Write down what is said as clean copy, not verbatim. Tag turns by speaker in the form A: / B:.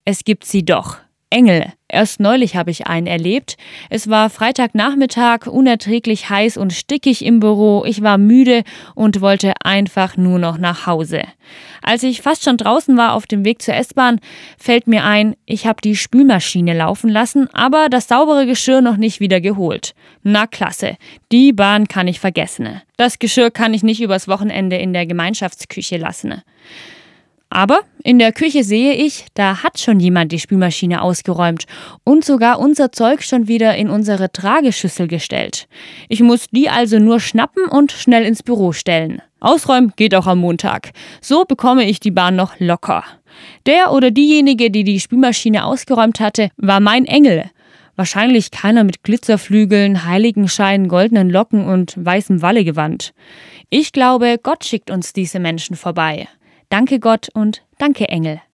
A: es gibt sie doch. Engel. Erst neulich habe ich einen erlebt. Es war Freitagnachmittag, unerträglich heiß und stickig im Büro. Ich war müde und wollte einfach nur noch nach Hause. Als ich fast schon draußen war auf dem Weg zur S-Bahn, fällt mir ein, ich habe die Spülmaschine laufen lassen, aber das saubere Geschirr noch nicht wieder geholt. Na klasse, die Bahn kann ich vergessen. Das Geschirr kann ich nicht übers Wochenende in der Gemeinschaftsküche lassen. Aber in der Küche sehe ich, da hat schon jemand die Spülmaschine ausgeräumt und sogar unser Zeug schon wieder in unsere Trageschüssel gestellt. Ich muss die also nur schnappen und schnell ins Büro stellen. Ausräumen geht auch am Montag. So bekomme ich die Bahn noch locker. Der oder diejenige, die die Spülmaschine ausgeräumt hatte, war mein Engel. Wahrscheinlich keiner mit Glitzerflügeln, Heiligenschein, goldenen Locken und weißem Wallegewand. Ich glaube, Gott schickt uns diese Menschen vorbei. Danke Gott und danke Engel.